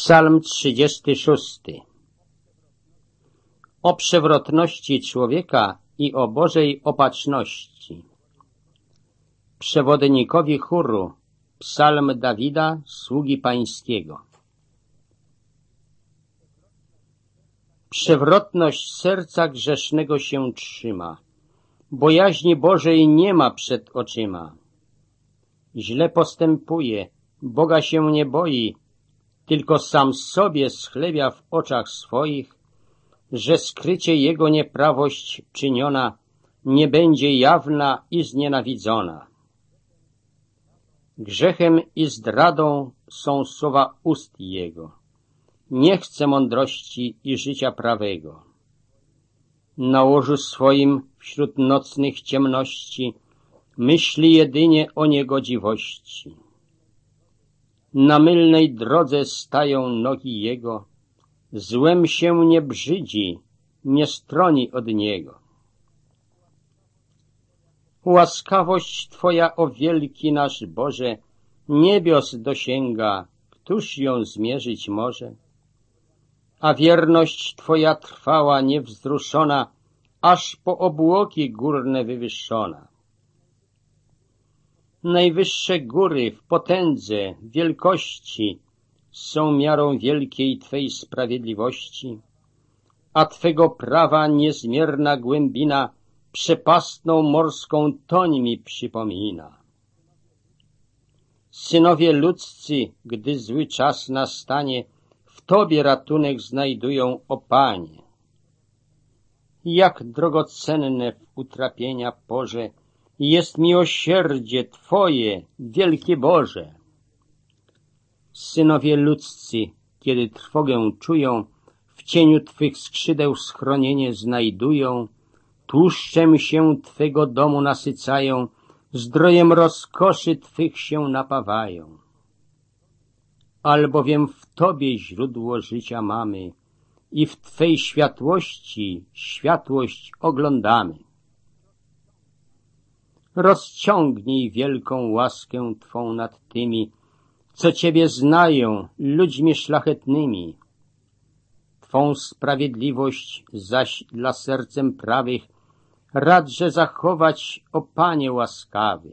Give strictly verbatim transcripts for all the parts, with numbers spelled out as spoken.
Psalm trzydziesty szósty. O przewrotności człowieka i o Bożej opatrzności. Przewodnikowi chóru, psalm Dawida, sługi pańskiego. Przewrotność serca grzesznego się trzyma, bojaźni Bożej nie ma przed oczyma. Źle postępuje, Boga się nie boi, tylko sam sobie schlebia w oczach swoich, że skrycie jego nieprawość czyniona nie będzie jawna i znienawidzona. Grzechem i zdradą są słowa ust jego. Nie chce mądrości i życia prawego. Na łożu swoim wśród nocnych ciemności myśli jedynie o niegodziwości. Na mylnej drodze stają nogi jego, złem się nie brzydzi, nie stroni od niego. Łaskawość Twoja, o wielki nasz Boże, niebios dosięga, któż ją zmierzyć może? A wierność Twoja trwała niewzruszona, aż po obłoki górne wywyższona. Najwyższe góry w potędze, wielkości są miarą wielkiej Twej sprawiedliwości, a Twego prawa niezmierna głębina przepastną morską toń mi przypomina. Synowie ludzcy, gdy zły czas nastanie, w Tobie ratunek znajdują, o Panie. Jak drogocenne w utrapienia porze jest miłosierdzie Twoje, wielkie Boże. Synowie ludzcy, kiedy trwogę czują, w cieniu Twych skrzydeł schronienie znajdują, tłuszczem się Twego domu nasycają, zdrojem rozkoszy Twych się napawają. Albowiem w Tobie źródło życia mamy i w Twej światłości światłość oglądamy. Rozciągnij wielką łaskę Twą nad tymi, co Ciebie znają, ludźmi szlachetnymi. Twą sprawiedliwość zaś dla sercem prawych radże zachować, o Panie łaskawy.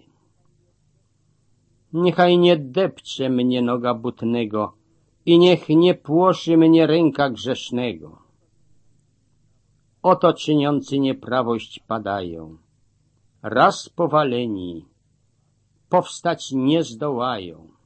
Niechaj nie depcze mnie noga butnego i niech nie płoszy mnie ręka grzesznego. Oto czyniący nieprawość padają. Raz powaleni, powstać nie zdołają.